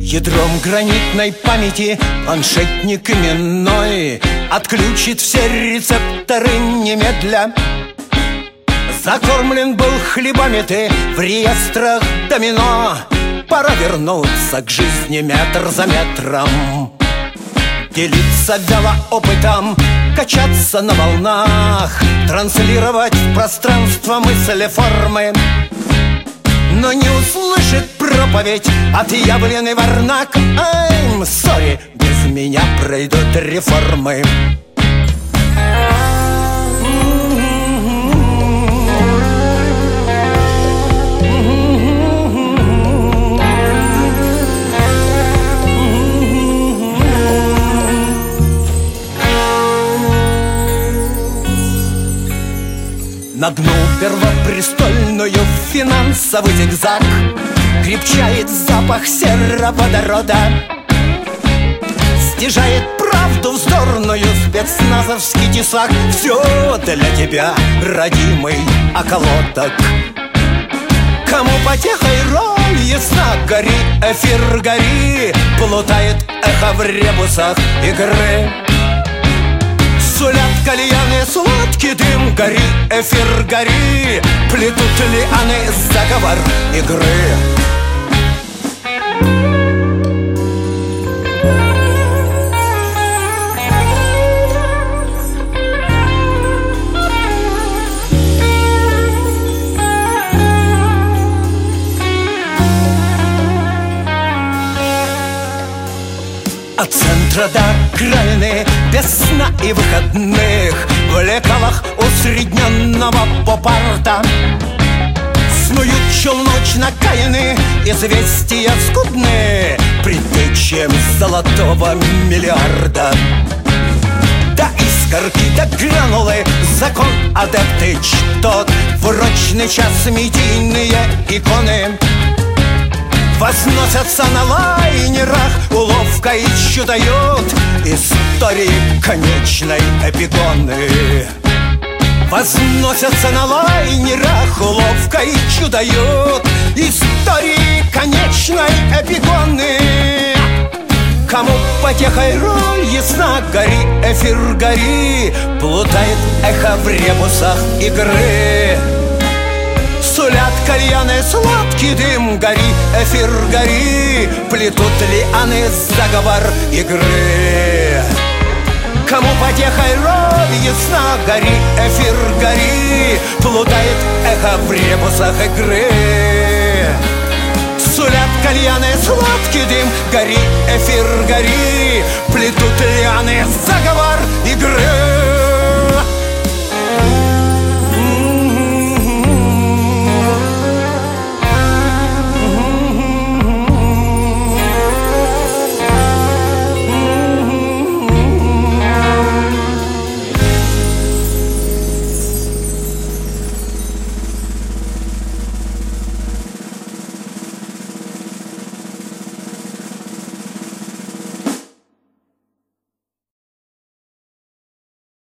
Ядром гранитной памяти планшетник именной отключит все рецепторы немедля. Закормлен был хлебами ты в реестрах домино. Пора вернуться к жизни метр за метром, делиться вяло опытом, качаться на волнах, транслировать в пространство мысли формы. Но не услышит проповедь отъявленный варнак. I'm sorry, без меня пройдут реформы. Нагнул первопрестольную финансовый зигзаг, крепчает запах сероводорода, стяжает правду вздорную спецназовский тесак. Все для тебя, родимый околоток. Кому потехой роль ясна, гори, эфир гори, плутает эхо в ребусах игры. Сулят кальяны сладкий дым, гори, эфир гори, плетут лианы заговор игры. От центра до окраины, без сна и выходных, в лекалах усредненного поп-арта снуют челночно каяны, известия скудные, предтечем золотого миллиарда. До искорки, до гранулы, закон адепты чтот, в урочный час медийные иконы возносятся на лайнерах, уловкой чудают истории конечной эпигоны. Возносятся на лайнерах, уловкой чудают истории конечной эпигоны. Кому потехой роль ясна, гори, эфир гори, плутает эхо в ребусах игры. Сулят кальяны сладкий дым, гори, эфир гори, плетут лианы заговор игры. Кому потехой роль ясна, гори, эфир гори, плутает эхо в ребусах игры. Сулят кальяны сладкий дым, гори, эфир гори, плетут лианы заговор игры.